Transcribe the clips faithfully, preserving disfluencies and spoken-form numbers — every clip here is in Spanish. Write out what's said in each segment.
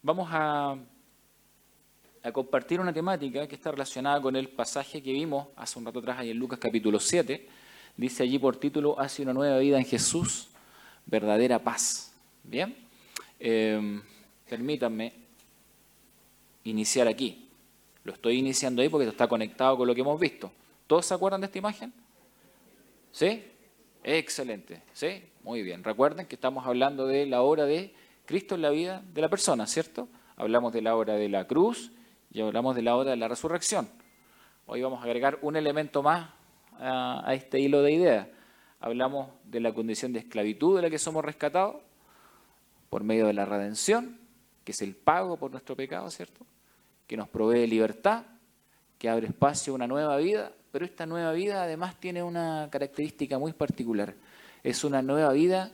vamos a, a compartir una temática que está relacionada con el pasaje que vimos hace un rato atrás ahí en Lucas capítulo siete. Dice allí por título, hace una nueva vida en Jesús, verdadera paz. Bien, eh, permítanme iniciar aquí. Lo estoy iniciando ahí porque esto está conectado con lo que hemos visto. ¿Todos se acuerdan de esta imagen? ¿Sí? Excelente. ¿Sí? Muy bien. Recuerden que estamos hablando de la obra de Cristo en la vida de la persona, ¿cierto? Hablamos de la obra de la cruz y hablamos de la obra de la resurrección. Hoy vamos a agregar un elemento más a, a este hilo de ideas. Hablamos de la condición de esclavitud de la que somos rescatados por medio de la redención, que es el pago por nuestro pecado, ¿cierto? Que nos provee libertad, que abre espacio a una nueva vida, pero esta nueva vida además tiene una característica muy particular. Es una nueva vida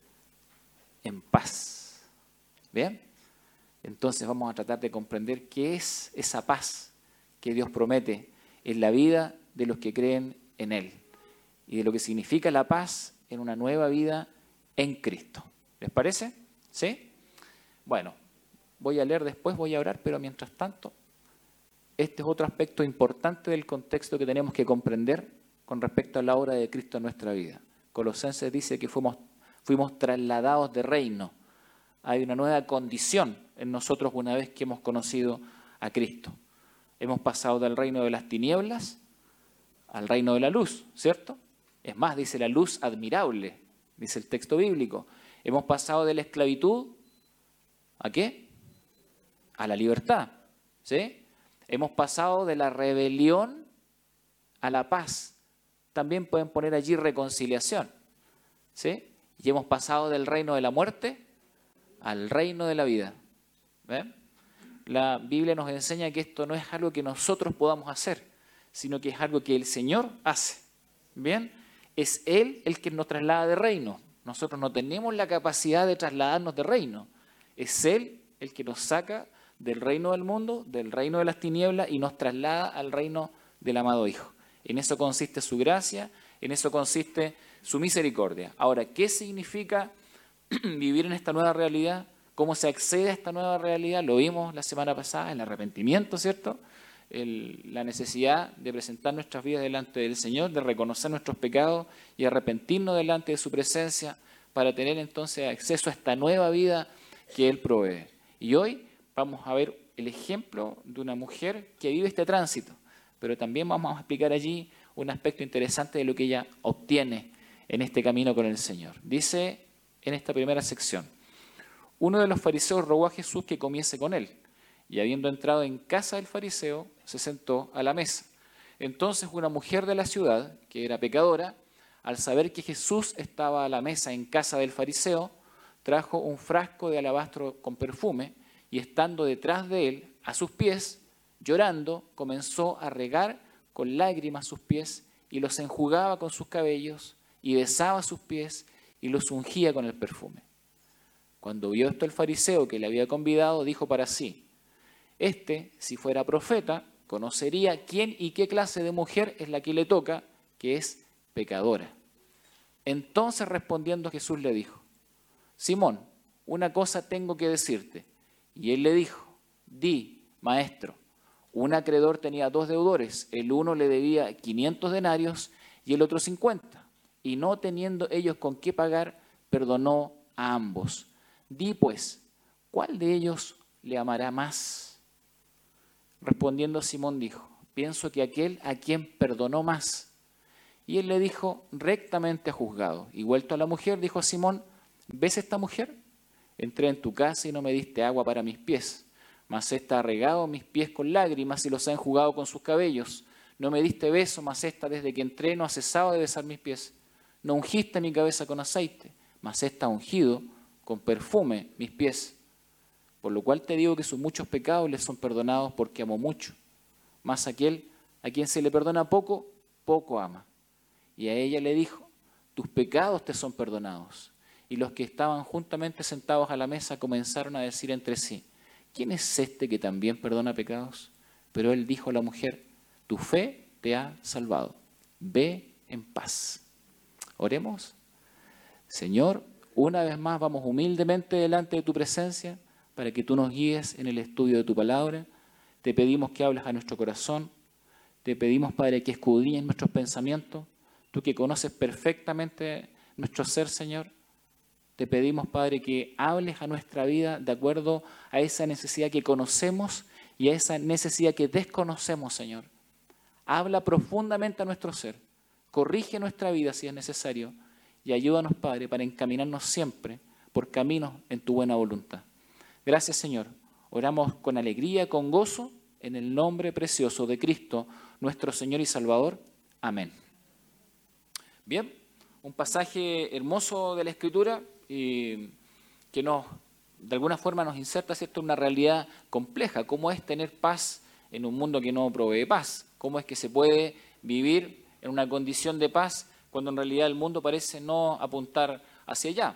en paz. ¿Bien? Entonces vamos a tratar de comprender qué es esa paz que Dios promete en la vida de los que creen en Él y de lo que significa la paz en una nueva vida en Cristo. ¿Les parece? ¿Sí? Bueno, voy a leer después, voy a orar, pero mientras tanto, este es otro aspecto importante del contexto que tenemos que comprender con respecto a la obra de Cristo en nuestra vida. Colosenses dice que fuimos, fuimos trasladados de reino. Hay una nueva condición en nosotros una vez que hemos conocido a Cristo. Hemos pasado del reino de las tinieblas al reino de la luz, ¿cierto? Es más, dice la luz admirable, dice el texto bíblico. Hemos pasado de la esclavitud, ¿a qué? A la libertad, ¿sí? Hemos pasado de la rebelión a la paz. También pueden poner allí reconciliación, ¿sí? Y hemos pasado del reino de la muerte al reino de la vida. ¿Ven? La Biblia nos enseña que esto no es algo que nosotros podamos hacer, sino que es algo que el Señor hace. ¿Bien? Es Él el que nos traslada de reino. Nosotros no tenemos la capacidad de trasladarnos de reino. Es Él el que nos saca del reino del mundo, del reino de las tinieblas y nos traslada al reino del amado Hijo. En eso consiste su gracia, en eso consiste su misericordia. Ahora, ¿qué significa vivir en esta nueva realidad? ¿Cómo se accede a esta nueva realidad? Lo vimos la semana pasada, el arrepentimiento, ¿cierto? El, la necesidad de presentar nuestras vidas delante del Señor, de reconocer nuestros pecados y arrepentirnos delante de su presencia para tener entonces acceso a esta nueva vida que Él provee. Y hoy vamos a ver el ejemplo de una mujer que vive este tránsito, pero también vamos a explicar allí un aspecto interesante de lo que ella obtiene en este camino con el Señor. Dice en esta primera sección, uno de los fariseos rogó a Jesús que comiese con él, y habiendo entrado en casa del fariseo, se sentó a la mesa. Entonces una mujer de la ciudad, que era pecadora, al saber que Jesús estaba a la mesa en casa del fariseo, trajo un frasco de alabastro con perfume, y estando detrás de él, a sus pies, llorando, comenzó a regar con lágrimas sus pies, y los enjugaba con sus cabellos, y besaba sus pies, y los ungía con el perfume. Cuando vio esto el fariseo que le había convidado, dijo para sí, este, si fuera profeta, conocería quién y qué clase de mujer es la que le toca, que es pecadora. Entonces respondiendo Jesús le dijo, Simón, una cosa tengo que decirte. Y él le dijo, di, maestro, un acreedor tenía dos deudores, el uno le debía quinientos denarios y el otro cincuenta, y no teniendo ellos con qué pagar, perdonó a ambos. Di pues, ¿cuál de ellos le amará más? Respondiendo Simón dijo, pienso que aquel a quien perdonó más. Y él le dijo, rectamente ha juzgado. Y vuelto a la mujer, dijo a Simón, ¿ves esta mujer? Entré en tu casa y no me diste agua para mis pies, mas ésta ha regado mis pies con lágrimas y los ha enjugado con sus cabellos. No me diste beso, mas ésta desde que entré no ha cesado de besar mis pies. No ungiste mi cabeza con aceite, mas ésta ha ungido con perfume mis pies. Por lo cual te digo que sus muchos pecados les son perdonados porque amó mucho. Mas aquel a quien se le perdona poco, poco ama. Y a ella le dijo, tus pecados te son perdonados. Y los que estaban juntamente sentados a la mesa comenzaron a decir entre sí, ¿quién es este que también perdona pecados? Pero él dijo a la mujer, tu fe te ha salvado. Ve en paz. Oremos. Señor, una vez más vamos humildemente delante de tu presencia para que tú nos guíes en el estudio de tu palabra. Te pedimos que hables a nuestro corazón. Te pedimos, Padre, que escudriñes nuestros pensamientos. Tú que conoces perfectamente nuestro ser, Señor. Te pedimos, Padre, que hables a nuestra vida de acuerdo a esa necesidad que conocemos y a esa necesidad que desconocemos, Señor. Habla profundamente a nuestro ser. Corrige nuestra vida si es necesario. Y ayúdanos, Padre, para encaminarnos siempre por caminos en tu buena voluntad. Gracias, Señor. Oramos con alegría, con gozo, en el nombre precioso de Cristo, nuestro Señor y Salvador. Amén. Bien, un pasaje hermoso de la Escritura y que nos, de alguna forma nos inserta, ¿cierto?, una realidad compleja. ¿Cómo es tener paz en un mundo que no provee paz? ¿Cómo es que se puede vivir en una condición de paz cuando en realidad el mundo parece no apuntar hacia allá?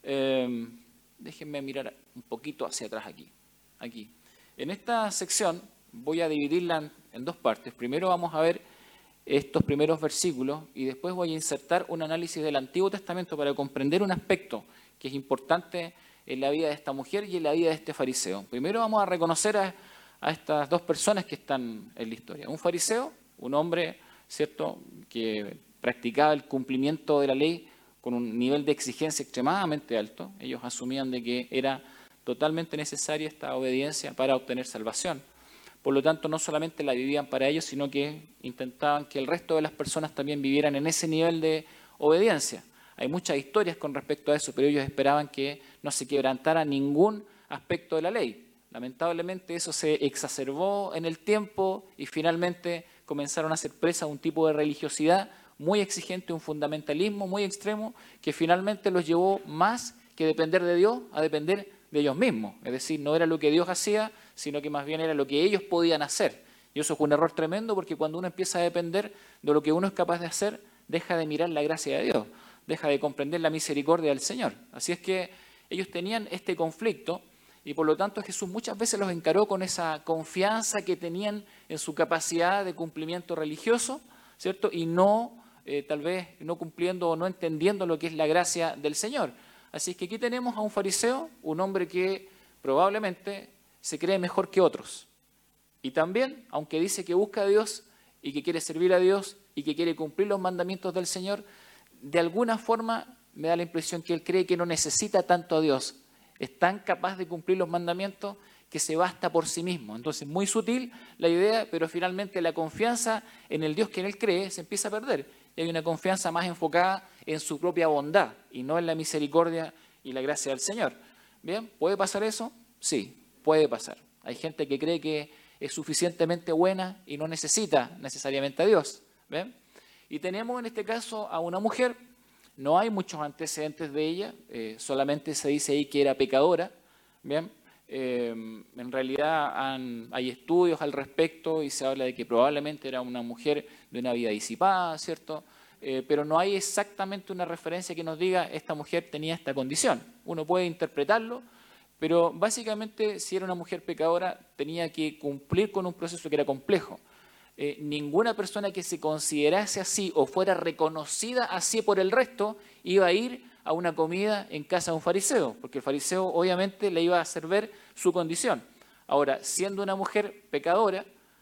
Eh, déjenme mirar un poquito hacia atrás aquí. aquí. En esta sección voy a dividirla en, en dos partes. Primero vamos a ver estos primeros versículos y después voy a insertar un análisis del Antiguo Testamento para comprender un aspecto que es importante en la vida de esta mujer y en la vida de este fariseo. Primero vamos a reconocer a, a estas dos personas que están en la historia. Un fariseo, un hombre, ¿cierto?, que practicaba el cumplimiento de la ley con un nivel de exigencia extremadamente alto. Ellos asumían de que era totalmente necesaria esta obediencia para obtener salvación. Por lo tanto, no solamente la vivían para ellos, sino que intentaban que el resto de las personas también vivieran en ese nivel de obediencia. Hay muchas historias con respecto a eso, pero ellos esperaban que no se quebrantara ningún aspecto de la ley. Lamentablemente eso se exacerbó en el tiempo y finalmente comenzaron a ser presa de un tipo de religiosidad muy exigente, un fundamentalismo muy extremo que finalmente los llevó más que depender de Dios a depender de ellos mismos. Es decir, no era lo que Dios hacía, sino que más bien era lo que ellos podían hacer. Y eso es un error tremendo porque cuando uno empieza a depender de lo que uno es capaz de hacer, deja de mirar la gracia de Dios, deja de comprender la misericordia del Señor. Así es que ellos tenían este conflicto y por lo tanto Jesús muchas veces los encaró con esa confianza que tenían en su capacidad de cumplimiento religioso, ¿cierto? Y no, eh, tal vez, no cumpliendo o no entendiendo lo que es la gracia del Señor. Así es que aquí tenemos a un fariseo, un hombre que probablemente se cree mejor que otros. Y también, aunque dice que busca a Dios y que quiere servir a Dios y que quiere cumplir los mandamientos del Señor, de alguna forma me da la impresión que él cree que no necesita tanto a Dios. Es tan capaz de cumplir los mandamientos que se basta por sí mismo. Entonces, muy sutil la idea, pero finalmente la confianza en el Dios que en él cree se empieza a perder. Y hay una confianza más enfocada en su propia bondad y no en la misericordia y la gracia del Señor. ¿Bien? ¿Puede pasar eso? Sí, puede pasar. Hay gente que cree que es suficientemente buena y no necesita necesariamente a Dios. ¿Ven? Y tenemos en este caso a una mujer, no hay muchos antecedentes de ella, eh, solamente se dice ahí que era pecadora. ¿Bien? Eh, en realidad han, hay estudios al respecto y se habla de que probablemente era una mujer de una vida disipada, ¿cierto? Eh, pero no hay exactamente una referencia que nos diga esta mujer tenía esta condición. Uno puede interpretarlo, pero básicamente si era una mujer pecadora tenía que cumplir con un proceso que era complejo. Eh, ninguna persona que se considerase así o fuera reconocida así por el resto iba a ir a una comida en casa de un fariseo, porque el fariseo obviamente le iba a hacer ver su condición. Ahora, siendo una mujer pecadora,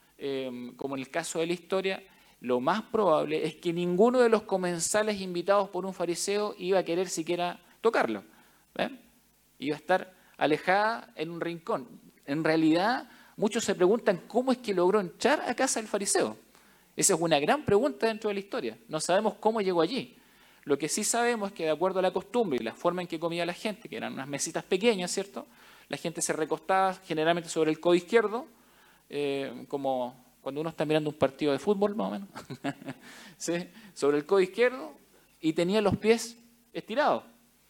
eh, como en el caso de la historia, lo más probable es que ninguno de los comensales invitados por un fariseo iba a querer siquiera tocarlo. ¿Ven? Iba a estar alejada en un rincón. En realidad, muchos se preguntan cómo es que logró entrar a casa del fariseo. Esa es una gran pregunta dentro de la historia. No sabemos cómo llegó allí. Lo que sí sabemos es que de acuerdo a la costumbre y la forma en que comía la gente, que eran unas mesitas pequeñas, ¿cierto? La gente se recostaba generalmente sobre el codo izquierdo, eh, como cuando uno está mirando un partido de fútbol, más o menos, ¿sí? Sobre el codo izquierdo y tenía los pies estirados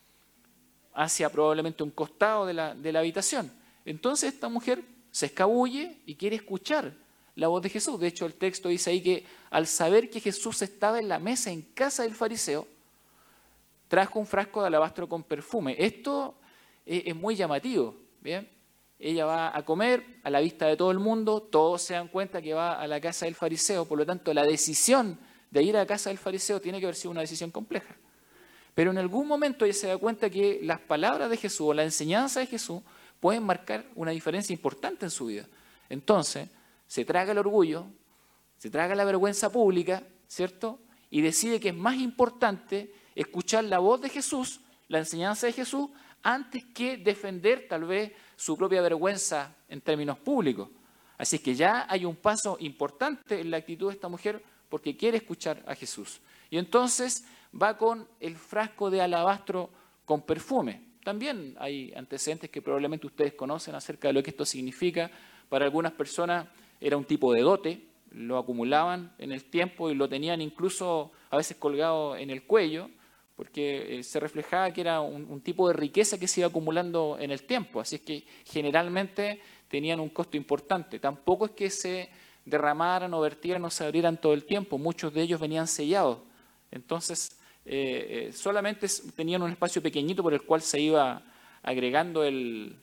hacia probablemente un costado de la, de la habitación. Entonces esta mujer se escabulle y quiere escuchar la voz de Jesús. De hecho, el texto dice ahí que al saber que Jesús estaba en la mesa en casa del fariseo, trajo un frasco de alabastro con perfume. Esto es, es muy llamativo, ¿bien? Ella va a comer a la vista de todo el mundo, todos se dan cuenta que va a la casa del fariseo, por lo tanto la decisión de ir a la casa del fariseo tiene que haber sido una decisión compleja. Pero en algún momento ella se da cuenta que las palabras de Jesús o la enseñanza de Jesús pueden marcar una diferencia importante en su vida. Entonces, se traga el orgullo, se traga la vergüenza pública, ¿cierto? Y decide que es más importante escuchar la voz de Jesús, la enseñanza de Jesús, antes que defender tal vez su propia vergüenza en términos públicos. Así es que ya hay un paso importante en la actitud de esta mujer porque quiere escuchar a Jesús. Y entonces va con el frasco de alabastro con perfume. También hay antecedentes que probablemente ustedes conocen acerca de lo que esto significa. Para algunas personas era un tipo de dote, lo acumulaban en el tiempo y lo tenían incluso a veces colgado en el cuello, porque se reflejaba que era un, un tipo de riqueza que se iba acumulando en el tiempo. Así es que generalmente tenían un costo importante. Tampoco es que se derramaran o vertieran o se abrieran todo el tiempo. Muchos de ellos venían sellados. Entonces, eh, eh, solamente tenían un espacio pequeñito por el cual se iba agregando el...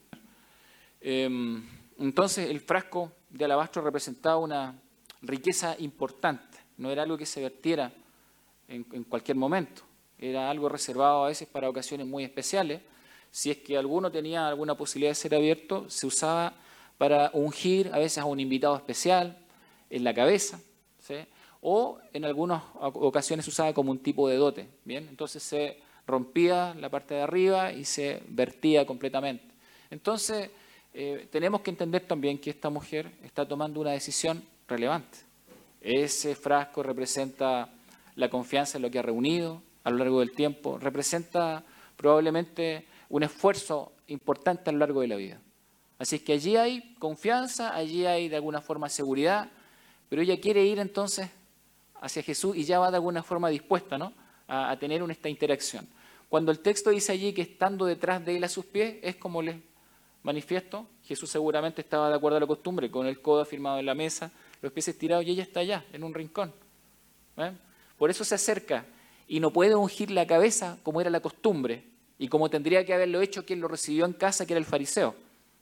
Eh, entonces, el frasco de alabastro representaba una riqueza importante. No era algo que se vertiera en, en cualquier momento. Era algo reservado a veces para ocasiones muy especiales. Si es que alguno tenía alguna posibilidad de ser abierto, se usaba para ungir a veces a un invitado especial en la cabeza, ¿sí? O en algunas ocasiones se usaba como un tipo de dote, ¿bien? Entonces se rompía la parte de arriba y se vertía completamente. Entonces eh, tenemos que entender también que esta mujer está tomando una decisión relevante. Ese frasco representa la confianza en lo que ha reunido a lo largo del tiempo, representa probablemente un esfuerzo importante a lo largo de la vida. Así es que allí hay confianza, allí hay de alguna forma seguridad, pero ella quiere ir entonces hacia Jesús y ya va de alguna forma dispuesta, ¿no?, a, a tener una, esta interacción. Cuando el texto dice allí que estando detrás de él a sus pies, es como les manifiesto, Jesús seguramente estaba de acuerdo a la costumbre, con el codo afirmado en la mesa, los pies estirados, y ella está allá, en un rincón. ¿Eh? Por eso se acerca y no puede ungir la cabeza como era la costumbre y como tendría que haberlo hecho quien lo recibió en casa, que era el fariseo.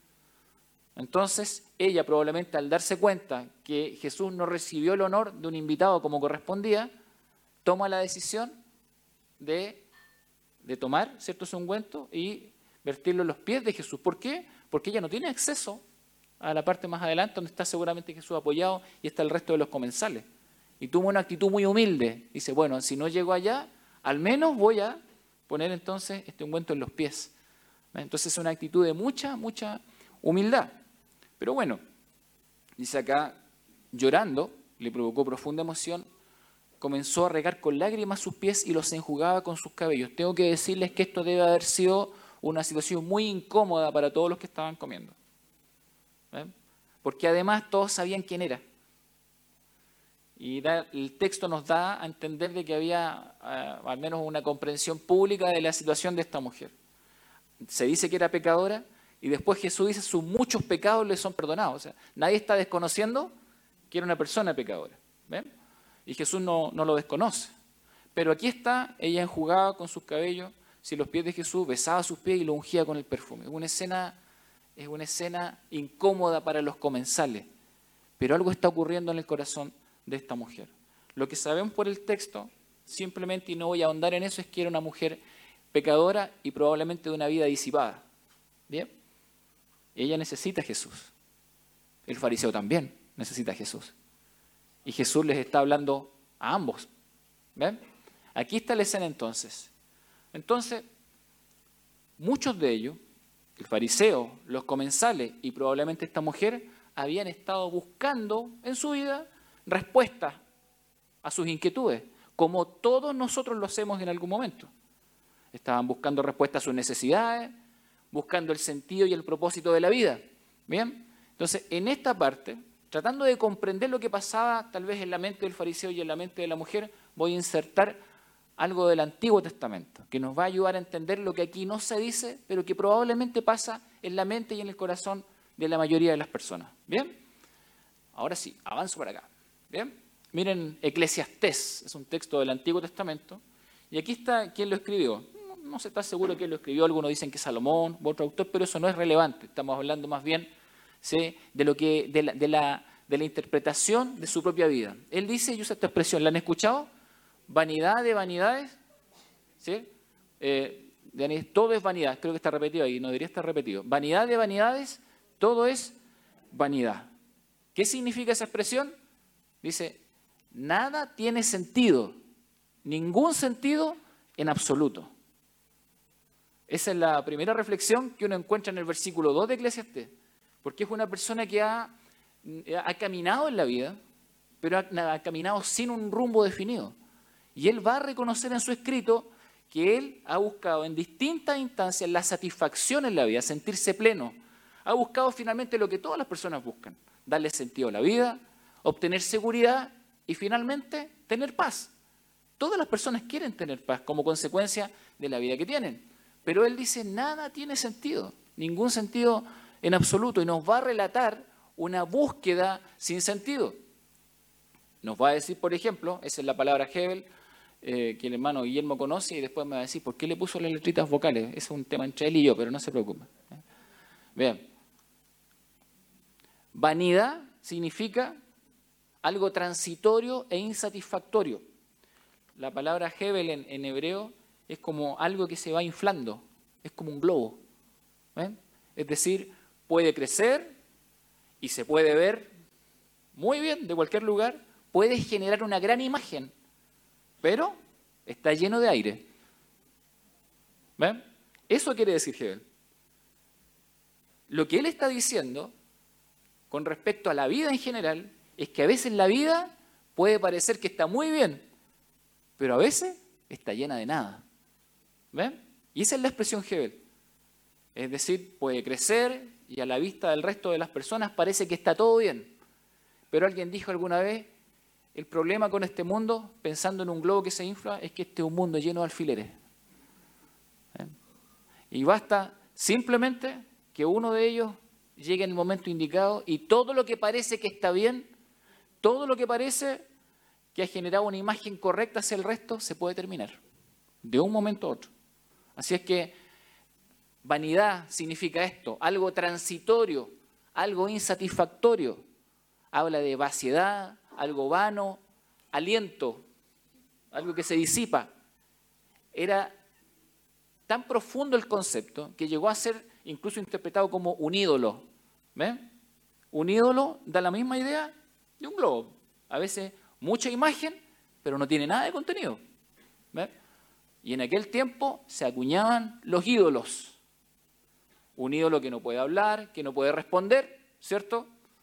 Entonces, ella probablemente al darse cuenta que Jesús no recibió el honor de un invitado como correspondía, toma la decisión de, de tomar ciertos ungüentos y vertirlo en los pies de Jesús. ¿Por qué? Porque ella no tiene acceso a la parte más adelante donde está seguramente Jesús apoyado y está el resto de los comensales. Y tuvo una actitud muy humilde. Dice, bueno, si no llego allá, al menos voy a poner entonces este ungüento en los pies. Entonces es una actitud de mucha, mucha humildad. Pero bueno, dice acá, llorando, le provocó profunda emoción, comenzó a regar con lágrimas sus pies y los enjugaba con sus cabellos. Tengo que decirles que esto debe haber sido una situación muy incómoda para todos los que estaban comiendo. ¿Eh? Porque además todos sabían quién era. Y da, el texto nos da a entender de que había uh, al menos una comprensión pública de la situación de esta mujer. Se dice que era pecadora y después Jesús dice sus muchos pecados le son perdonados. O sea, nadie está desconociendo que era una persona pecadora. ¿Ven? Y Jesús no, no lo desconoce. Pero aquí está, ella enjugaba con sus cabellos si los pies de Jesús, besaba sus pies y lo ungía con el perfume. Es una escena, es una escena incómoda para los comensales, pero algo está ocurriendo en el corazón de esta mujer. Lo que sabemos por el texto, simplemente, y no voy a ahondar en eso, es que era una mujer pecadora y probablemente de una vida disipada. ¿Bien? Ella necesita a Jesús. El fariseo también necesita a Jesús. Y Jesús les está hablando a ambos. ¿Ven? Aquí está la escena entonces. Entonces, muchos de ellos, el fariseo, los comensales y probablemente esta mujer, habían estado buscando en su vida respuestas a sus inquietudes, como todos nosotros lo hacemos en algún momento. Estaban buscando respuestas a sus necesidades, buscando el sentido y el propósito de la vida. ¿Bien? Entonces, en esta parte, tratando de comprender lo que pasaba tal vez en la mente del fariseo y en la mente de la mujer, voy a insertar algo del Antiguo Testamento, que nos va a ayudar a entender lo que aquí no se dice, pero que probablemente pasa en la mente y en el corazón de la mayoría de las personas. ¿Bien? Ahora sí, avanzo para acá. ¿Bien? Miren, Eclesiastés, es un texto del Antiguo Testamento, y aquí está quién lo escribió. No, no se está seguro quién lo escribió, algunos dicen que Salomón, otro autor, pero eso no es relevante. Estamos hablando más bien, ¿sí?, de, lo que, de, la, de, la, de la interpretación de su propia vida. Él dice, y usa esta expresión, ¿la han escuchado? Vanidad de vanidades, ¿sí? Eh, de vanidades, todo es vanidad. Creo que está repetido ahí, no debería estar repetido. Vanidad de vanidades, todo es vanidad. ¿Qué significa esa expresión? Dice, nada tiene sentido, ningún sentido en absoluto. Esa es la primera reflexión que uno encuentra en el versículo dos de Eclesiastés, porque es una persona que ha, ha caminado en la vida, pero ha, ha caminado sin un rumbo definido. Y él va a reconocer en su escrito que él ha buscado en distintas instancias la satisfacción en la vida, sentirse pleno. Ha buscado finalmente lo que todas las personas buscan, darle sentido a la vida, obtener seguridad y finalmente tener paz. Todas las personas quieren tener paz como consecuencia de la vida que tienen. Pero él dice, nada tiene sentido, ningún sentido en absoluto. Y nos va a relatar una búsqueda sin sentido. Nos va a decir, por ejemplo, esa es la palabra Hebel, eh, que el hermano Guillermo conoce, y después me va a decir, ¿por qué le puso las letritas vocales? Ese es un tema entre él y yo, pero no se preocupe. Vean. Vanidad significa algo transitorio e insatisfactorio. La palabra Hebel en, en hebreo es como algo que se va inflando, es como un globo. ¿Ven? Es decir, puede crecer y se puede ver muy bien de cualquier lugar, puede generar una gran imagen, pero está lleno de aire. ¿Ven? Eso quiere decir Hebel. Lo que él está diciendo con respecto a la vida en general es que a veces la vida puede parecer que está muy bien, pero a veces está llena de nada. ¿Ven? Y esa es la expresión Hebel. Es decir, puede crecer y a la vista del resto de las personas parece que está todo bien. Pero alguien dijo alguna vez, el problema con este mundo, pensando en un globo que se infla, es que este es un mundo lleno de alfileres. ¿Ven? Y basta simplemente que uno de ellos llegue en el momento indicado y todo lo que parece que está bien, todo lo que parece que ha generado una imagen correcta hacia el resto, se puede terminar, de un momento a otro. Así es que vanidad significa esto, algo transitorio, algo insatisfactorio. Habla de vaciedad, algo vano, aliento, algo que se disipa. Era tan profundo el concepto que llegó a ser incluso interpretado como un ídolo. ¿Ven? Un ídolo da la misma idea de un globo. A veces mucha imagen, pero no tiene nada de contenido. ¿Ven? Y en aquel tiempo se acuñaban los ídolos. Un ídolo que no puede hablar, que no puede responder, ¿cierto?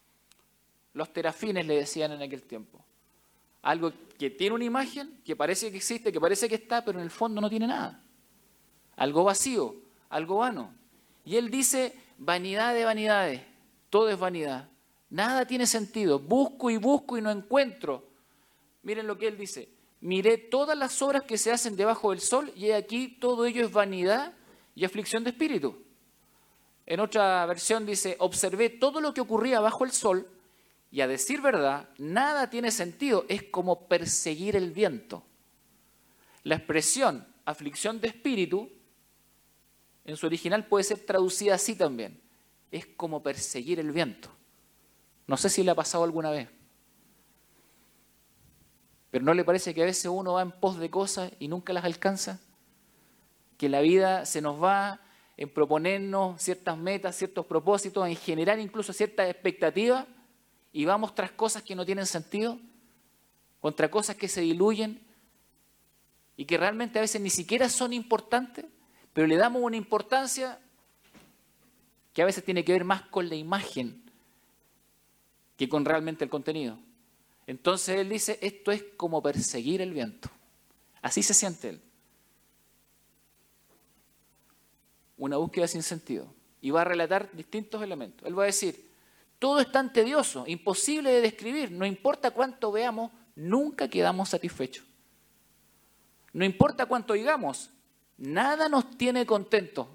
Los terafines le decían en aquel tiempo. Algo que tiene una imagen, que parece que existe, que parece que está, pero en el fondo no tiene nada. Algo vacío, algo vano. Y él dice, vanidad de vanidades, todo es vanidad. Nada tiene sentido. Busco y busco y no encuentro. Miren lo que él dice. Miré todas las obras que se hacen debajo del sol y aquí todo ello es vanidad y aflicción de espíritu. En otra versión dice, observé todo lo que ocurría bajo el sol y a decir verdad, nada tiene sentido. Es como perseguir el viento. La expresión aflicción de espíritu en su original puede ser traducida así también. Es como perseguir el viento. No sé si le ha pasado alguna vez. Pero ¿no le parece que a veces uno va en pos de cosas y nunca las alcanza? Que la vida se nos va en proponernos ciertas metas, ciertos propósitos, en generar incluso ciertas expectativas y vamos tras cosas que no tienen sentido, contra cosas que se diluyen y que realmente a veces ni siquiera son importantes, pero le damos una importancia que a veces tiene que ver más con la imagen que con realmente el contenido. Entonces él dice, esto es como perseguir el viento. Así se siente él. Una búsqueda sin sentido. Y va a relatar distintos elementos. Él va a decir, todo es tan tedioso, imposible de describir. No importa cuánto veamos, nunca quedamos satisfechos. No importa cuánto digamos, nada nos tiene contentos.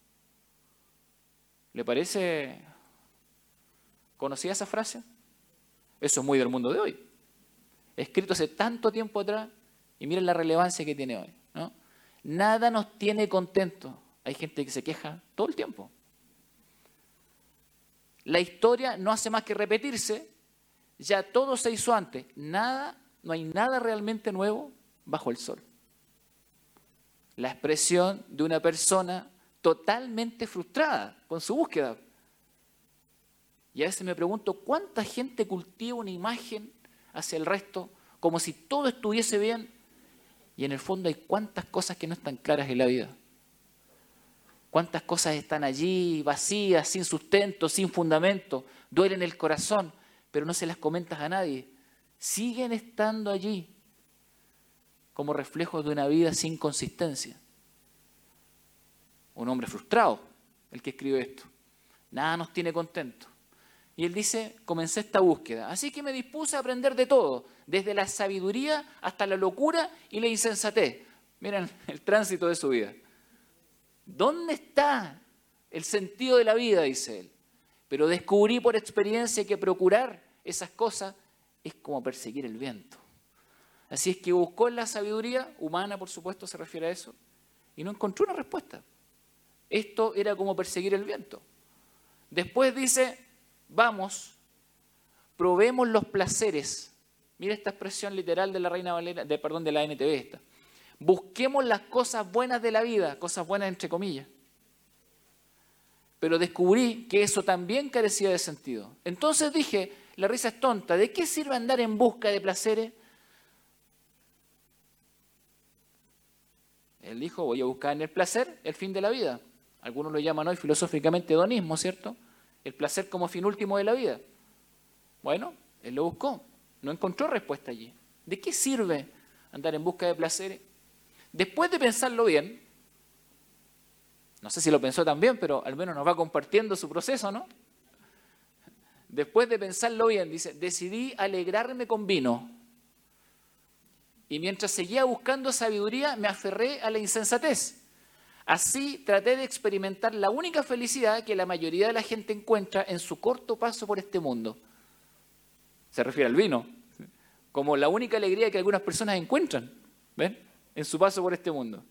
¿Le parece conocida esa frase? Eso es muy del mundo de hoy. Escrito hace tanto tiempo atrás y miren la relevancia que tiene hoy, ¿no? Nada nos tiene contentos. Hay gente que se queja todo el tiempo. La historia no hace más que repetirse. Ya todo se hizo antes. Nada, no hay nada realmente nuevo bajo el sol. la expresión de una persona totalmente frustrada con su búsqueda. Y a veces me pregunto, ¿cuánta gente cultiva una imagen hacia el resto como si todo estuviese bien? Y en el fondo hay cuántas cosas que no están claras en la vida. Cuántas cosas están allí vacías, sin sustento, sin fundamento, duelen el corazón, pero no se las comentas a nadie. Siguen estando allí como reflejos de una vida sin consistencia. Un hombre frustrado, el que escribe esto. Nada nos tiene contento. Y él dice, comencé esta búsqueda. Así que me dispuse a aprender de todo, desde la sabiduría hasta la locura y la insensatez. Miren el tránsito de su vida. ¿Dónde está el sentido de la vida?, dice él. Pero descubrí por experiencia que procurar esas cosas es como perseguir el viento. Así es que buscó en la sabiduría humana, por supuesto, se refiere a eso, y no encontró una respuesta. Esto era como perseguir el viento. Después dice, vamos, probemos los placeres. Mira esta expresión literal de la Reina Valera, de, perdón, de la N T V esta. Busquemos las cosas buenas de la vida, cosas buenas entre comillas. Pero descubrí que eso también carecía de sentido. Entonces dije, la risa es tonta, ¿de qué sirve andar en busca de placeres? Él dijo, voy a buscar en el placer el fin de la vida. Algunos lo llaman hoy filosóficamente hedonismo, ¿cierto? El placer como fin último de la vida. Bueno, él lo buscó, no encontró respuesta allí. ¿De qué sirve andar en busca de placeres? Después de pensarlo bien, no sé si lo pensó tan bien, pero al menos nos va compartiendo su proceso, ¿no? Después de pensarlo bien, dice, decidí alegrarme con vino. Y mientras seguía buscando sabiduría, me aferré a la insensatez. Así traté de experimentar la única felicidad que la mayoría de la gente encuentra en su corto paso por este mundo. Se refiere al vino, como la única alegría que algunas personas encuentran, ¿ven?, en su paso por este mundo.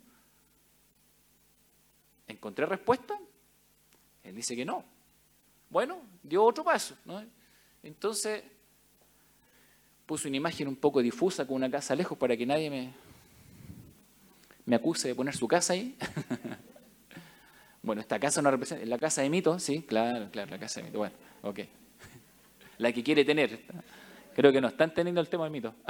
¿Encontré respuesta? Él dice que no. Bueno, dio otro paso, ¿no? Entonces puso una imagen un poco difusa con una casa lejos para que nadie me, me acuse de poner su casa ahí. Bueno, esta casa no representa, la casa de Mito, sí, claro, claro, la casa de Mito. Bueno, ok. La que quiere tener. Creo que no están teniendo el tema del Mito.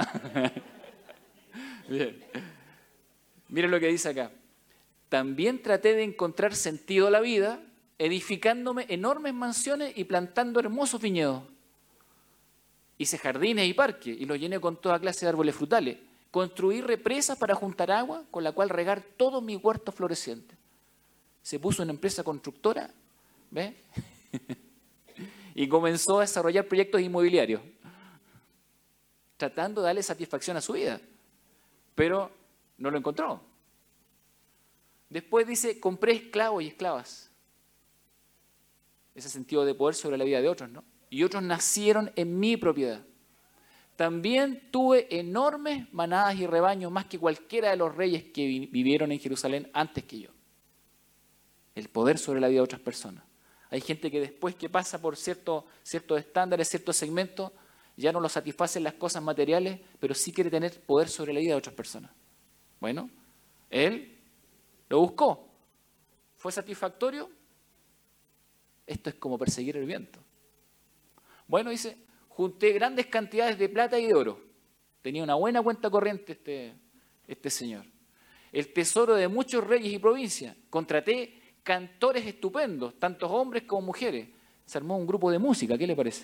Bien. Miren lo que dice acá. También traté de encontrar sentido a la vida, edificándome enormes mansiones y plantando hermosos viñedos. Hice jardines y parques y los llené con toda clase de árboles frutales. Construí represas para juntar agua con la cual regar todos mis huertos florecientes. Se puso una empresa constructora, ¿ve? Y comenzó a desarrollar proyectos inmobiliarios, tratando de darle satisfacción a su vida, pero no lo encontró. Después dice, compré esclavos y esclavas. Ese sentido de poder sobre la vida de otros, ¿no? Y otros nacieron en mi propiedad. También tuve enormes manadas y rebaños, más que cualquiera de los reyes que vivieron en Jerusalén antes que yo. El poder sobre la vida de otras personas. Hay gente que después que pasa por ciertos ciertos estándares, ciertos segmentos, ya no lo satisfacen las cosas materiales, pero sí quiere tener poder sobre la vida de otras personas. Bueno, él lo buscó. ¿Fue satisfactorio? Esto es como perseguir el viento. Bueno, dice, junté grandes cantidades de plata y de oro. Tenía una buena cuenta corriente este, este señor. El tesoro de muchos reyes y provincias. Contraté cantores estupendos, tantos hombres como mujeres. Se armó un grupo de música, ¿qué le parece?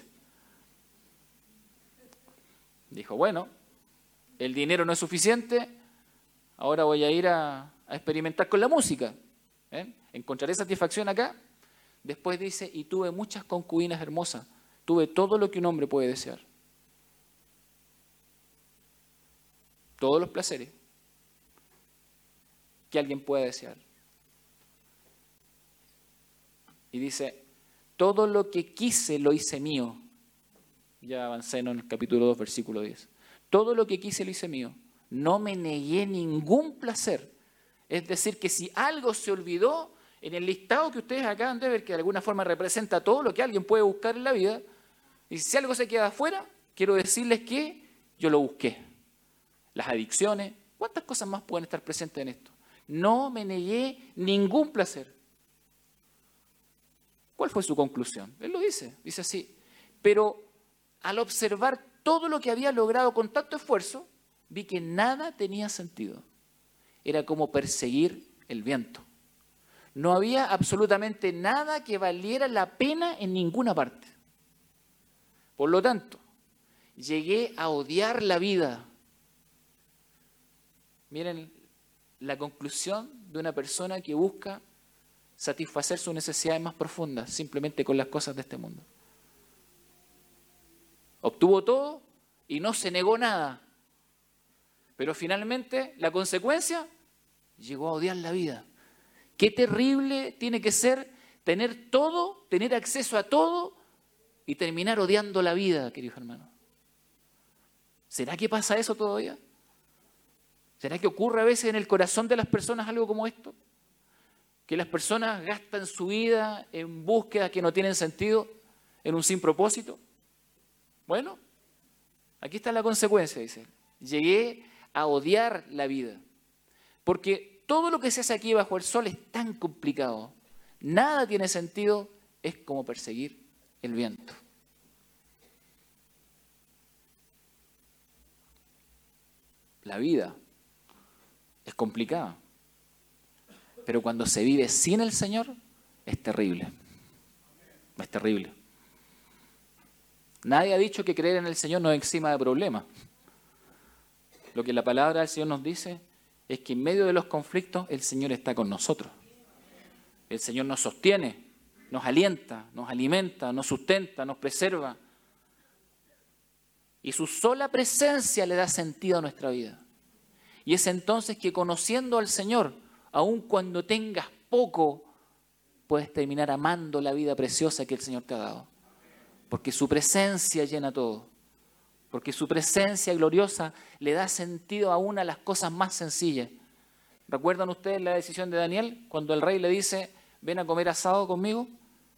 Dijo, bueno, el dinero no es suficiente, ahora voy a ir a, a experimentar con la música. ¿Eh? Encontraré satisfacción acá. Después dice, y tuve muchas concubinas hermosas. Tuve todo lo que un hombre puede desear. Todos los placeres que alguien pueda desear. Y dice, todo lo que quise lo hice mío. Ya avancé en el capítulo dos, versículo diez. Todo lo que quise lo hice mío. No me negué ningún placer. Es decir, que si algo se olvidó en el listado que ustedes acaban de ver, que de alguna forma representa todo lo que alguien puede buscar en la vida, y si algo se queda afuera, quiero decirles que yo lo busqué. Las adicciones, ¿cuántas cosas más pueden estar presentes en esto? No me negué ningún placer. ¿Cuál fue su conclusión? Él lo dice, dice así. Pero al observar todo lo que había logrado con tanto esfuerzo, vi que nada tenía sentido. Era como perseguir el viento. No había absolutamente nada que valiera la pena en ninguna parte. Por lo tanto, llegué a odiar la vida. Miren la conclusión de una persona que busca satisfacer sus necesidades más profundas simplemente con las cosas de este mundo. Obtuvo todo y no se negó nada. Pero finalmente, la consecuencia, llegó a odiar la vida. Qué terrible tiene que ser tener todo, tener acceso a todo y terminar odiando la vida, queridos hermanos. ¿Será que pasa eso todavía? ¿Será que ocurre a veces en el corazón de las personas algo como esto? Que las personas gastan su vida en búsquedas que no tienen sentido, en un sin propósito. Bueno, aquí está la consecuencia, dice. Llegué a odiar la vida. Porque todo lo que se hace aquí bajo el sol es tan complicado. Nada tiene sentido, es como perseguir el viento. La vida es complicada. Pero cuando se vive sin el Señor, es terrible. Es terrible. Nadie ha dicho que creer en el Señor nos exima de problemas. Lo que la palabra del Señor nos dice es que en medio de los conflictos el Señor está con nosotros. El Señor nos sostiene, nos alienta, nos alimenta, nos sustenta, nos preserva. Y su sola presencia le da sentido a nuestra vida. Y es entonces que conociendo al Señor, aun cuando tengas poco, puedes terminar amando la vida preciosa que el Señor te ha dado. Porque su presencia llena todo. Porque su presencia gloriosa le da sentido aún a las cosas más sencillas. ¿Recuerdan ustedes la decisión de Daniel? Cuando el rey le dice, ven a comer asado conmigo.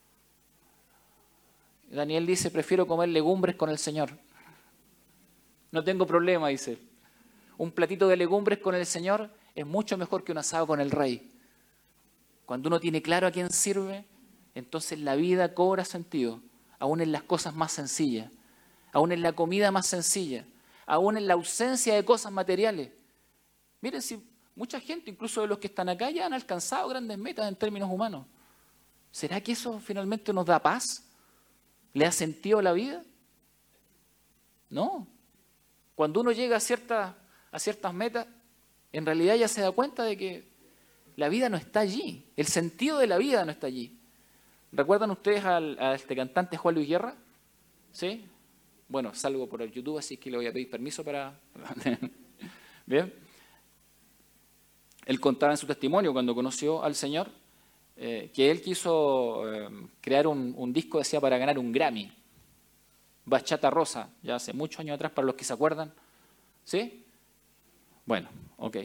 Daniel dice, prefiero comer legumbres con el Señor. No tengo problema, dice. Un platito de legumbres con el Señor es mucho mejor que un asado con el rey. Cuando uno tiene claro a quién sirve, entonces la vida cobra sentido, aún en las cosas más sencillas, aún en la comida más sencilla, aún en la ausencia de cosas materiales. Miren, si mucha gente, incluso de los que están acá, ya han alcanzado grandes metas en términos humanos. ¿Será que eso finalmente nos da paz? ¿Le da sentido a la vida? No. Cuando uno llega a ciertas, a ciertas metas, en realidad ya se da cuenta de que la vida no está allí. El sentido de la vida no está allí. ¿Recuerdan ustedes al, a este cantante Juan Luis Guerra? ¿Sí? Bueno, salgo por el YouTube, así que le voy a pedir permiso para... Bien. Él contaba en su testimonio cuando conoció al Señor eh, que él quiso eh, crear un, un disco, decía, para ganar un Grammy. Bachata Rosa, ya hace muchos años atrás, para los que se acuerdan. ¿Sí? Bueno, ok.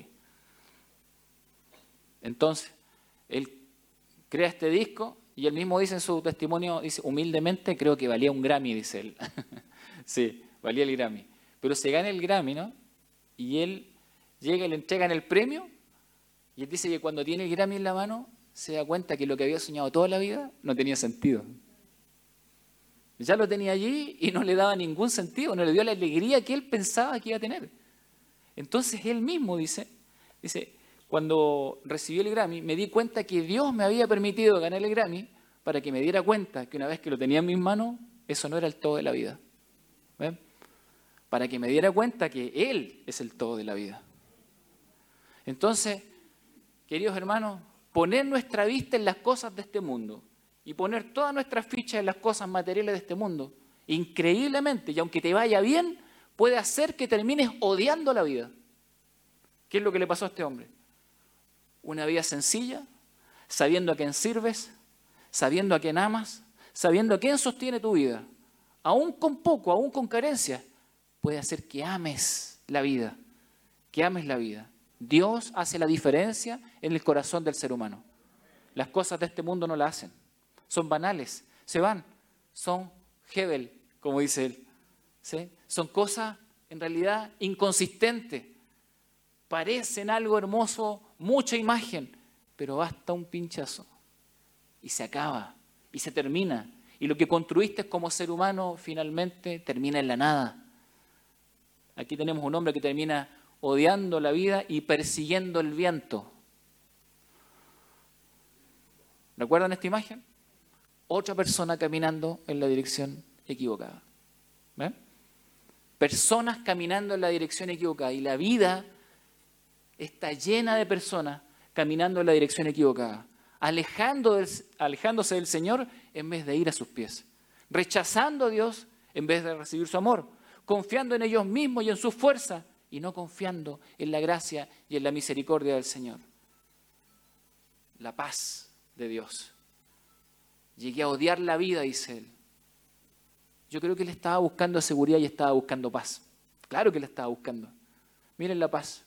Entonces, él crea este disco y él mismo dice en su testimonio, dice, humildemente creo que valía un Grammy, dice él. Sí, valía el Grammy. Pero se gana el Grammy, ¿no? Y él llega y le entregan el premio y él dice que cuando tiene el Grammy en la mano se da cuenta que lo que había soñado toda la vida no tenía sentido. Ya lo tenía allí y no le daba ningún sentido, no le dio la alegría que él pensaba que iba a tener. Entonces él mismo dice, dice, cuando recibí el Grammy me di cuenta que Dios me había permitido ganar el Grammy para que me diera cuenta que una vez que lo tenía en mis manos, eso no era el todo de la vida. ¿Ven? Para que me diera cuenta que Él es el todo de la vida. Entonces, queridos hermanos, poner nuestra vista en las cosas de este mundo y poner todas nuestras fichas en las cosas materiales de este mundo, increíblemente, y aunque te vaya bien, puede hacer que termines odiando la vida. ¿Qué es lo que le pasó a este hombre? Una vida sencilla, sabiendo a quién sirves, sabiendo a quién amas, sabiendo a quién sostiene tu vida. Aún con poco, aún con carencia, puede hacer que ames la vida, que ames la vida. Dios hace la diferencia en el corazón del ser humano. Las cosas de este mundo no la hacen. Son banales, se van, son Hebel, como dice él. ¿Sí? Son cosas en realidad inconsistentes. Parecen algo hermoso, mucha imagen, pero basta un pinchazo y se acaba y se termina. Y lo que construiste como ser humano finalmente termina en la nada. Aquí tenemos un hombre que termina odiando la vida y persiguiendo el viento. ¿Recuerdan esta imagen? Otra persona caminando en la dirección equivocada. ¿Ven? Personas caminando en la dirección equivocada. Y la vida está llena de personas caminando en la dirección equivocada. Alejando del, alejándose del Señor en vez de ir a sus pies. Rechazando a Dios en vez de recibir su amor. Confiando en ellos mismos y en su fuerza. Y no confiando en la gracia y en la misericordia del Señor. La paz de Dios. Llegué a odiar la vida, dice él. Yo creo que él estaba buscando seguridad y estaba buscando paz. Claro que la estaba buscando. Miren la paz.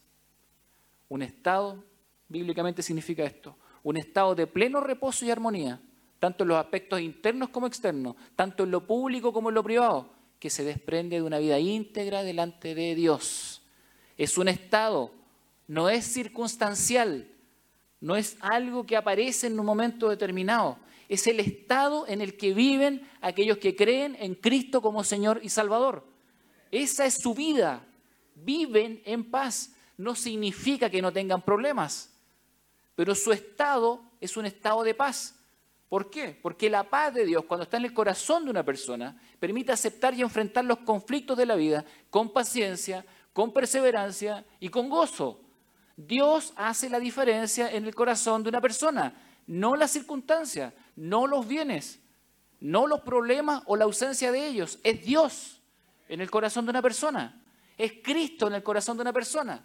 Un estado, bíblicamente significa esto, un estado de pleno reposo y armonía, tanto en los aspectos internos como externos, tanto en lo público como en lo privado, que se desprende de una vida íntegra delante de Dios. Es un estado, no es circunstancial, no es algo que aparece en un momento determinado. Es el estado en el que viven aquellos que creen en Cristo como Señor y Salvador. Esa es su vida. Viven en paz. No significa que no tengan problemas, pero su estado es un estado de paz. ¿Por qué? Porque la paz de Dios, cuando está en el corazón de una persona, permite aceptar y enfrentar los conflictos de la vida con paciencia, con perseverancia y con gozo. Dios hace la diferencia en el corazón de una persona, no las circunstancias, no los bienes, no los problemas o la ausencia de ellos. Es Dios en el corazón de una persona, es Cristo en el corazón de una persona.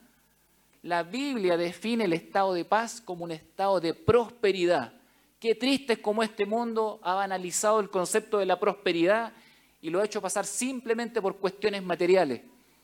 La Biblia define el estado de paz como un estado de prosperidad. Qué triste es como este mundo ha banalizado el concepto de la prosperidad y lo ha hecho pasar simplemente por cuestiones materiales.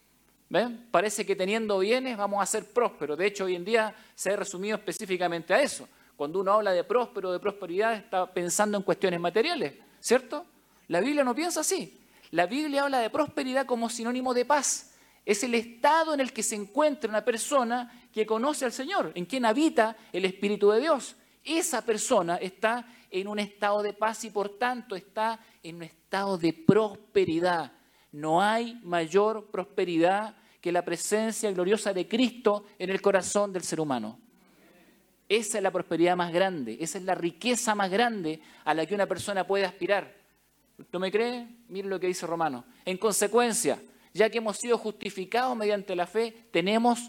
¿Ven? Parece que teniendo bienes vamos a ser prósperos. De hecho, hoy en día se ha resumido específicamente a eso. Cuando uno habla de próspero, de prosperidad, está pensando en cuestiones materiales, ¿cierto? La Biblia no piensa así. La Biblia habla de prosperidad como sinónimo de paz. Es el estado en el que se encuentra una persona que conoce al Señor, en quien habita el Espíritu de Dios. Esa persona está en un estado de paz y por tanto está en un estado de prosperidad. No hay mayor prosperidad que la presencia gloriosa de Cristo en el corazón del ser humano. Esa es la prosperidad más grande, esa es la riqueza más grande a la que una persona puede aspirar. ¿No me cree? Miren lo que dice Romanos. En consecuencia, ya que hemos sido justificados mediante la fe, tenemos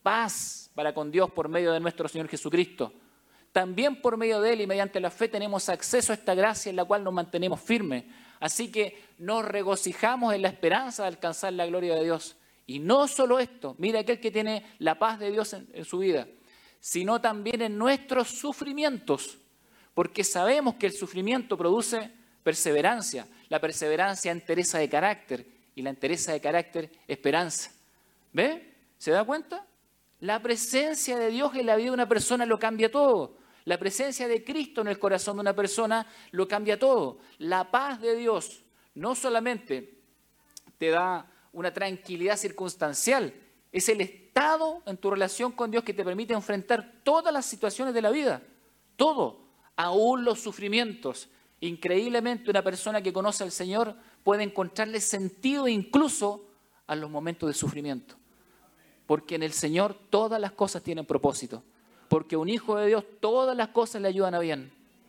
paz para con Dios por medio de nuestro Señor Jesucristo. También por medio de Él y mediante la fe tenemos acceso a esta gracia en la cual nos mantenemos firmes. Así que nos regocijamos en la esperanza de alcanzar la gloria de Dios. Y no solo esto, mira aquel que tiene la paz de Dios en, en su vida, sino también en nuestros sufrimientos, porque sabemos que el sufrimiento produce perseverancia, la perseverancia entereza de carácter y la entereza de carácter esperanza. ¿Ve? ¿Se da cuenta? La presencia de Dios en la vida de una persona lo cambia todo. La presencia de Cristo en el corazón de una persona lo cambia todo. La paz de Dios no solamente te da una tranquilidad circunstancial, es el estado en tu relación con Dios que te permite enfrentar todas las situaciones de la vida. Todo, aún los sufrimientos. Increíblemente, una persona que conoce al Señor puede encontrarle sentido incluso a los momentos de sufrimiento. Porque en el Señor todas las cosas tienen propósito. Porque un hijo de Dios, todas las cosas le ayudan a bien.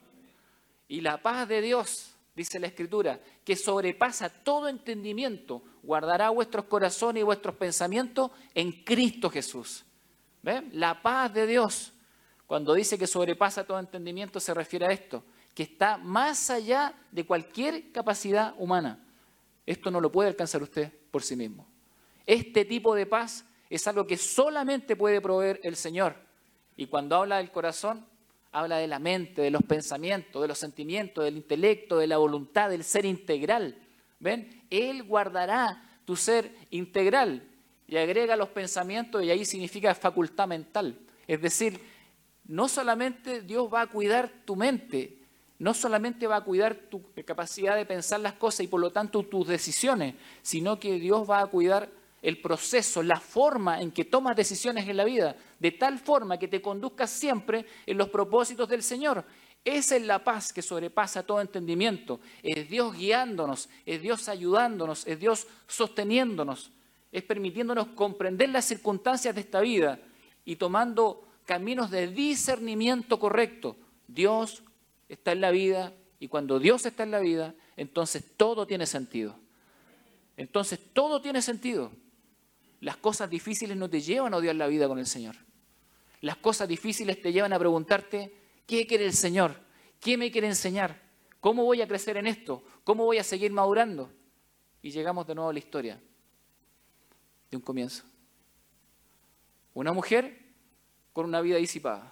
Y la paz de Dios, dice la Escritura, que sobrepasa todo entendimiento, guardará vuestros corazones y vuestros pensamientos en Cristo Jesús. ¿Ven? La paz de Dios, cuando dice que sobrepasa todo entendimiento, se refiere a esto, que está más allá de cualquier capacidad humana. Esto no lo puede alcanzar usted por sí mismo. Este tipo de paz es algo que solamente puede proveer el Señor. Y cuando habla del corazón, habla de la mente, de los pensamientos, de los sentimientos, del intelecto, de la voluntad, del ser integral. ¿Ven? Él guardará tu ser integral y agrega los pensamientos y ahí significa facultad mental. Es decir, no solamente Dios va a cuidar tu mente, no solamente va a cuidar tu capacidad de pensar las cosas y por lo tanto tus decisiones, sino que Dios va a cuidar el proceso, la forma en que tomas decisiones en la vida, de tal forma que te conduzcas siempre en los propósitos del Señor. Esa es la paz que sobrepasa todo entendimiento. Es Dios guiándonos, es Dios ayudándonos, es Dios sosteniéndonos, es permitiéndonos comprender las circunstancias de esta vida y tomando caminos de discernimiento correcto. Dios está en la vida y cuando Dios está en la vida, entonces todo tiene sentido. Entonces todo tiene sentido. Las cosas difíciles no te llevan a odiar la vida con el Señor. Las cosas difíciles te llevan a preguntarte, ¿qué quiere el Señor? ¿Qué me quiere enseñar? ¿Cómo voy a crecer en esto? ¿Cómo voy a seguir madurando? Y llegamos de nuevo a la historia de un comienzo. Una mujer con una vida disipada.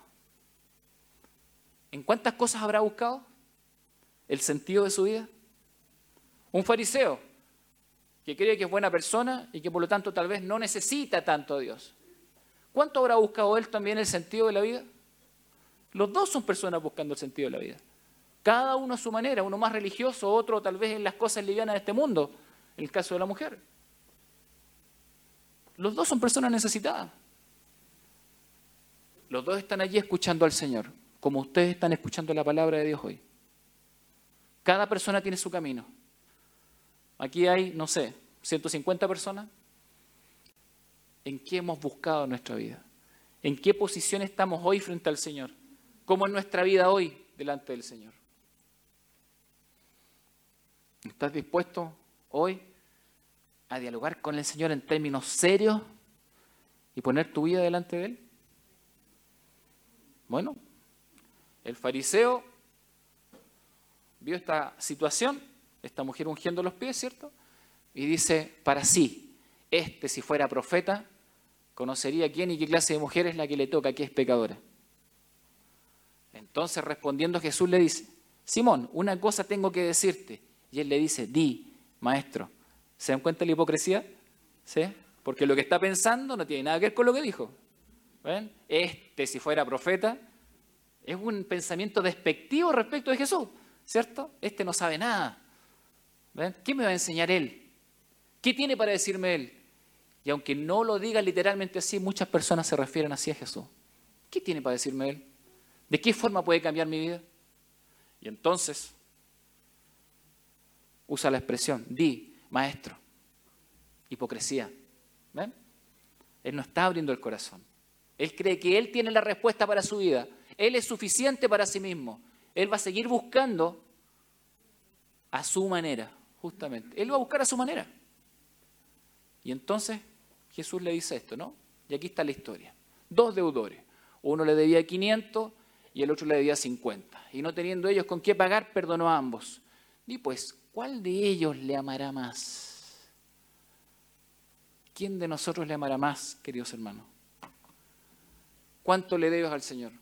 ¿En cuántas cosas habrá buscado el sentido de su vida? Un fariseo que cree que es buena persona y que por lo tanto tal vez no necesita tanto a Dios. ¿Cuánto habrá buscado él también el sentido de la vida? Los dos son personas buscando el sentido de la vida. Cada uno a su manera, uno más religioso, otro tal vez en las cosas livianas de este mundo, en el caso de la mujer. Los dos son personas necesitadas. Los dos están allí escuchando al Señor, como ustedes están escuchando la palabra de Dios hoy. Cada persona tiene su camino. Aquí hay, no sé, ciento cincuenta personas. ¿En qué hemos buscado nuestra vida? ¿En qué posición estamos hoy frente al Señor? ¿Cómo es nuestra vida hoy delante del Señor? ¿Estás dispuesto hoy a dialogar con el Señor en términos serios y poner tu vida delante de Él? Bueno, el fariseo vio esta situación, esta mujer ungiendo los pies, ¿cierto? Y dice, para sí, este si fuera profeta, conocería quién y qué clase de mujer es la que le toca, que es pecadora. Entonces respondiendo Jesús le dice, Simón, una cosa tengo que decirte. Y él le dice, di, maestro. ¿Se dan cuenta de la hipocresía? ¿Sí? Porque lo que está pensando no tiene nada que ver con lo que dijo. ¿Ven? Este si fuera profeta, es un pensamiento despectivo respecto de Jesús, ¿cierto? Este no sabe nada. ¿Ven? ¿Qué me va a enseñar él? ¿Qué tiene para decirme él? Y aunque no lo diga literalmente así, muchas personas se refieren así a Jesús. ¿Qué tiene para decirme él? ¿De qué forma puede cambiar mi vida? Y entonces usa la expresión, di, maestro. Hipocresía. ¿Ven? Él no está abriendo el corazón. Él cree que él tiene la respuesta para su vida. Él es suficiente para sí mismo. Él va a seguir buscando a su manera, justamente. Él va a buscar a su manera. Y entonces Jesús le dice esto, ¿no? Y aquí está la historia. Dos deudores. Uno le debía quinientos y el otro le debía cincuenta. Y no teniendo ellos con qué pagar, perdonó a ambos. Y pues, ¿cuál de ellos le amará más? ¿Quién de nosotros le amará más, queridos hermanos? ¿Cuánto le debes al Señor?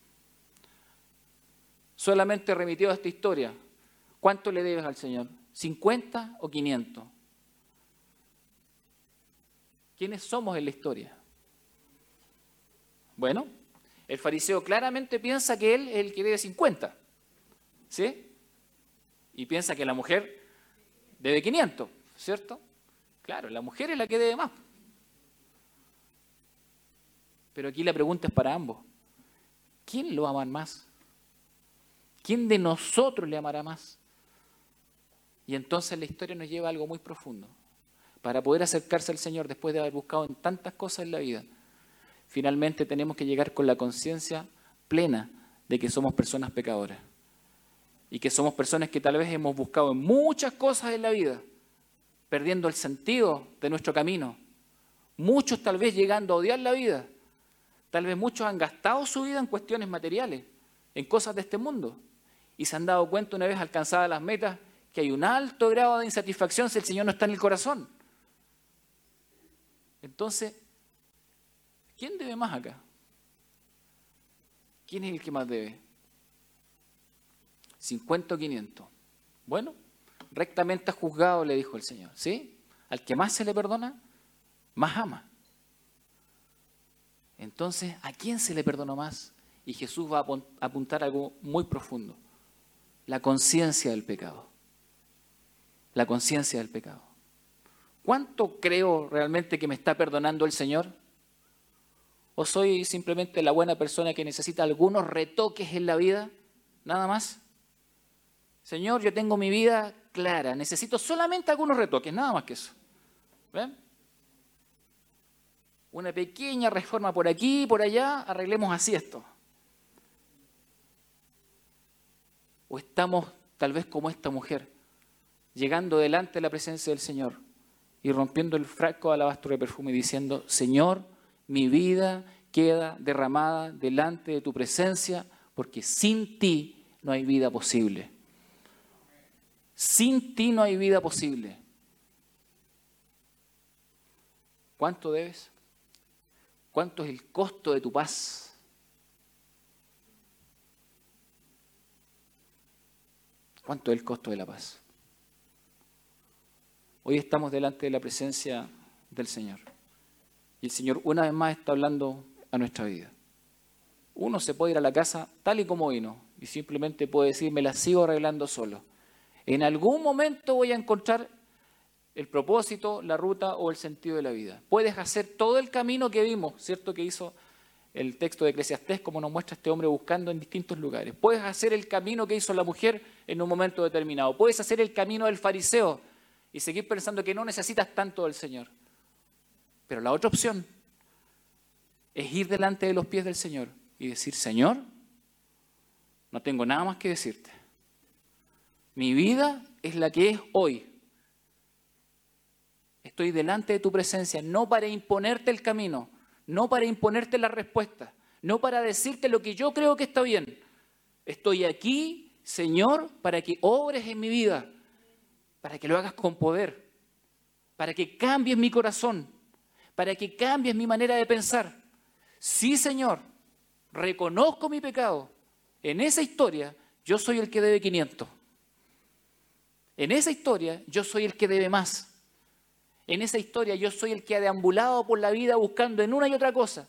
Solamente remitido a esta historia, ¿cuánto le debes al Señor? ¿cincuenta o quinientos? ¿Quiénes somos en la historia? Bueno, el fariseo claramente piensa que él es el que debe cincuenta, ¿sí? Y piensa que la mujer debe quinientos, ¿cierto? Claro, la mujer es la que debe más. Pero aquí la pregunta es para ambos. ¿Quién lo va a amar más? ¿Quién de nosotros le amará más? Y entonces la historia nos lleva a algo muy profundo. Para poder acercarse al Señor después de haber buscado en tantas cosas en la vida, finalmente tenemos que llegar con la conciencia plena de que somos personas pecadoras. Y que somos personas que tal vez hemos buscado en muchas cosas en la vida, perdiendo el sentido de nuestro camino. Muchos tal vez llegando a odiar la vida. Tal vez muchos han gastado su vida en cuestiones materiales, en cosas de este mundo. Y se han dado cuenta una vez alcanzadas las metas que hay un alto grado de insatisfacción si el Señor no está en el corazón. Entonces, ¿quién debe más acá? ¿Quién es el que más debe? cincuenta o quinientos. Bueno, rectamente juzgado, le dijo el Señor. ¿Sí? Al que más se le perdona, más ama. Entonces, ¿a quién se le perdonó más? Y Jesús va a apuntar a algo muy profundo. La conciencia del pecado. La conciencia del pecado. ¿Cuánto creo realmente que me está perdonando el Señor? ¿O soy simplemente la buena persona que necesita algunos retoques en la vida? Nada más. Señor, yo tengo mi vida clara, necesito solamente algunos retoques, nada más que eso. ¿Ven? Una pequeña reforma por aquí y por allá, arreglemos así esto. O estamos tal vez como esta mujer, llegando delante de la presencia del Señor y rompiendo el frasco de alabastro de perfume y diciendo, Señor, mi vida queda derramada delante de tu presencia porque sin ti no hay vida posible. Sin ti no hay vida posible. ¿Cuánto debes? ¿Cuánto es el costo de tu paz? ¿Cuánto es el costo de la paz? Hoy estamos delante de la presencia del Señor. Y el Señor una vez más está hablando a nuestra vida. Uno se puede ir a la casa tal y como vino y simplemente puede decir, me la sigo arreglando solo. En algún momento voy a encontrar el propósito, la ruta o el sentido de la vida. Puedes hacer todo el camino que vimos, ¿cierto? Que hizo el texto de Eclesiastés, como nos muestra este hombre buscando en distintos lugares. Puedes hacer el camino que hizo la mujer en un momento determinado. Puedes hacer el camino del fariseo y seguir pensando que no necesitas tanto del Señor. Pero la otra opción es ir delante de los pies del Señor y decir, Señor, no tengo nada más que decirte. Mi vida es la que es hoy. Estoy delante de tu presencia, no para imponerte el camino, no para imponerte la respuesta, no para decirte lo que yo creo que está bien. Estoy aquí, Señor, para que obres en mi vida, para que lo hagas con poder, para que cambies mi corazón, para que cambies mi manera de pensar. Sí, Señor, reconozco mi pecado. En esa historia, yo soy el que debe quinientos. En esa historia, yo soy el que debe más. En esa historia, yo soy el que ha deambulado por la vida buscando en una y otra cosa.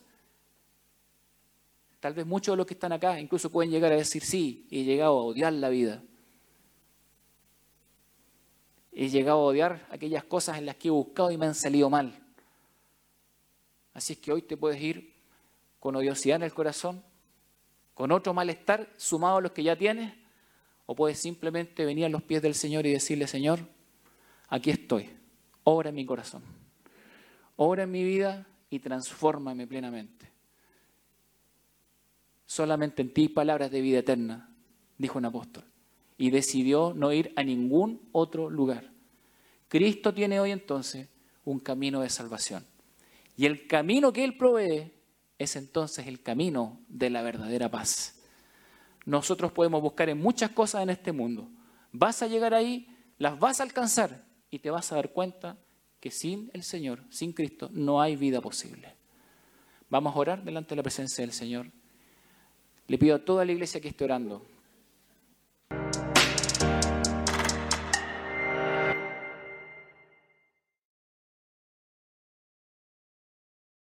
Tal vez muchos de los que están acá incluso pueden llegar a decir, sí, he llegado a odiar la vida. He llegado a odiar aquellas cosas en las que he buscado y me han salido mal. Así es que hoy te puedes ir con odiosidad en el corazón, con otro malestar sumado a los que ya tienes, o puedes simplemente venir a los pies del Señor y decirle, Señor, aquí estoy, obra en mi corazón, obra en mi vida y transfórmame plenamente. Solamente en ti palabras de vida eterna, dijo un apóstol, y decidió no ir a ningún otro lugar. Cristo tiene hoy entonces un camino de salvación. Y el camino que Él provee es entonces el camino de la verdadera paz. Nosotros podemos buscar en muchas cosas en este mundo. Vas a llegar ahí, las vas a alcanzar y te vas a dar cuenta que sin el Señor, sin Cristo, no hay vida posible. Vamos a orar delante de la presencia del Señor. Le pido a toda la iglesia que esté orando